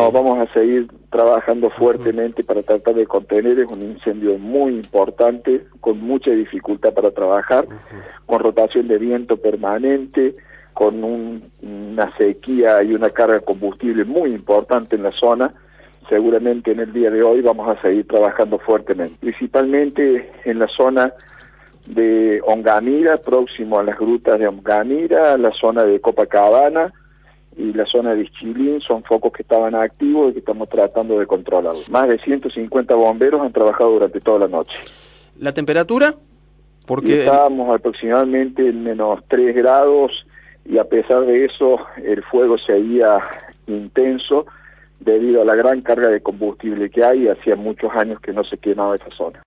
No, vamos a seguir trabajando fuertemente para tratar de contener. Es un incendio muy importante, con mucha dificultad para trabajar, con rotación de viento permanente, con una sequía y una carga de combustible muy importante en la zona. Seguramente en el día de hoy vamos a seguir trabajando fuertemente, principalmente en la zona de Onganira, próximo a las grutas de Onganira, la zona de Copacabana y la zona de Ischilín. Son focos que estaban activos y que estamos tratando de controlar. Más de 150 bomberos han trabajado durante toda la noche. ¿La temperatura? Porque Y estábamos aproximadamente en -3 grados y a pesar de eso el fuego seguía intenso debido a la gran carga de combustible que hay. Hacía muchos años que no se quemaba esa zona.